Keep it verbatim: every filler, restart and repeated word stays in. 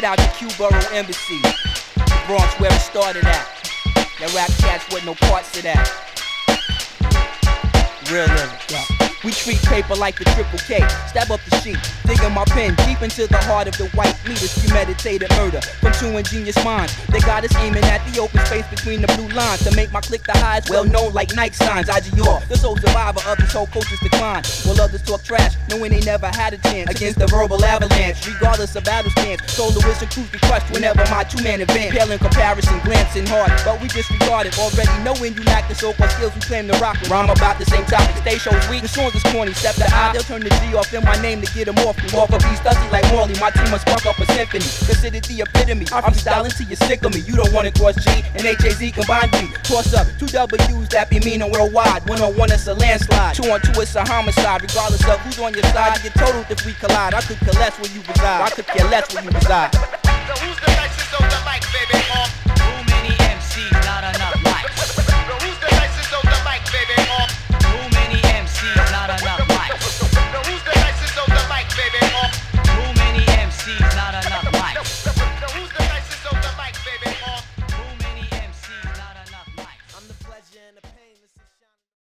Straight out the Q-Borough Embassy, the Bronx where it started at. That rap cats with no parts of that. Real lyrics. Yeah. We treat paper like the triple K. Stab up the sheet, digging my pen deep into the heart of the white meat. It's premeditated murder from two ingenious minds. They got us aiming at the open space between the blue lines to make my clique the highest, well known like night signs. I G R, the sole survivor of this whole culture's decline. While others talk trash, knowing they never had a chance against the verbal avalanche. Regardless of battle stance, soloists and crews be crushed whenever my two-man advance. Pale in comparison, glancing hard, but we disregard it. Already knowing you lack the so-called skills we claim to rock with. Rhyme about the same topic, stay shows weak. The songs is corny, step the I, they'll turn the G off in my name to get them off. Walk a beast, dusty like Morley, my team must spark up a symphony. Considered the epitome, I'm styling till you're sick of me. You don't wanna cross G and H A Z combined B. Toss up two W's that be meaning worldwide. One on one it's a landslide, two on two it's a homicide. Regardless of who's on your side, you get totaled if we collide. I could care less where you reside, I could care less where you reside. So who's the nicest of the mic, baby? Oh. Too many M Cs, not enough